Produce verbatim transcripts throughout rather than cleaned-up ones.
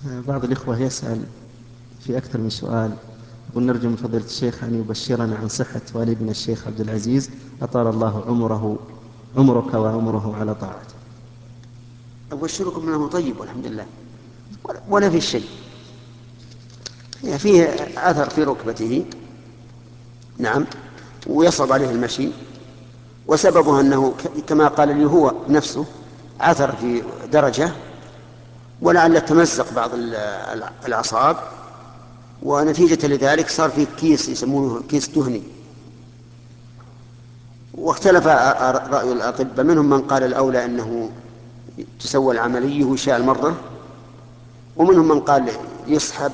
بعض الإخوة يسأل في أكثر من سؤال، يقول نرجو من فضيلة الشيخ أن يبشرنا عن صحة والدنا الشيخ عبد العزيز أطال الله عمره عمرك وعمره على طاعته. أبشركم أنه طيب والحمد لله، ولا ولا في شيء. هي فيه أثر في ركبته، نعم، ويصعب عليه المشي، وسببه أنه كما قال لي هو نفسه عثر في درجة، ولعل تمزق بعض الأعصاب، ونتيجة لذلك صار في كيس يسمونه كيس دهني. واختلف رأي الأطباء، منهم من قال الأولى أنه تسوى العملية ويشاء المرة، ومنهم من قال يسحب.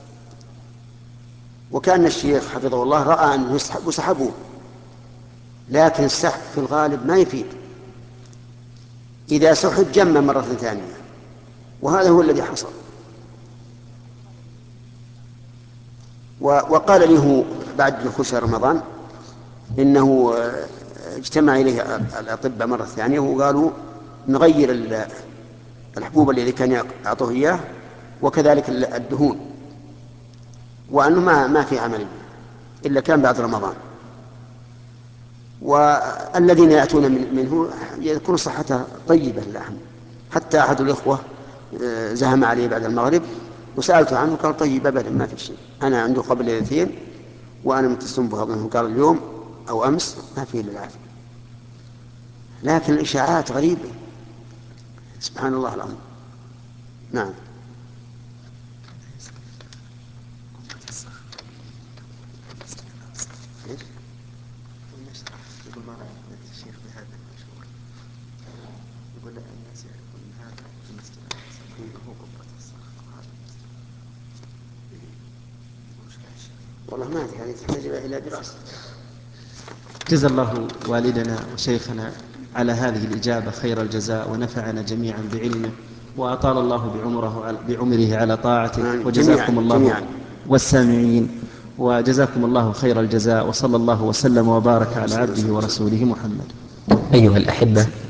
وكان الشيخ حفظه الله رأى أنه يسحب وسحبوه، لكن السحب في الغالب ما يفيد، إذا سحب جمع مرة ثانية، وهذا هو الذي حصل. وقال لي هو بعد دخول شهر رمضان إنه اجتمع إليه الأطباء مرة ثانية وقالوا نغير الحبوب الذي كان يعطوه إياه، وكذلك الدهون، وأنه ما ما في عملية إلا كان بعد رمضان. والذين يأتون منه يكون صحته طيبة للحم. حتى أحد الإخوة زهم عليه بعد المغرب وسألته عنه قال طيب أبدا ما في شيء، أنا عنده قبل الاثنين وأنا متصم بها منه، قال اليوم أو أمس ما فيه للعافية. لكن الإشاعات غريبة، سبحان الله العظيم. نعم. يقول ما رأي فضيلة الشيخ بهذا المشهور؟ يقول الناس يعرفون أن هذا المسجد هو قبة الصخر وهذا المسجد. والله ما أدري، هذه تحتاج إلى دراسة. جزا الله والدنا وشيخنا على هذه الإجابة خير الجزاء، ونفعنا جميعا بعلمه، وأطال الله بعمره بعمره على طاعته، جميعا وجزاكم الله جميعا. والسامعين، وجزاكم الله خير الجزاء، وصلى الله وسلم وبارك على صلى الله عبده عليه وسلم. ورسوله محمد. أيها الأحبة،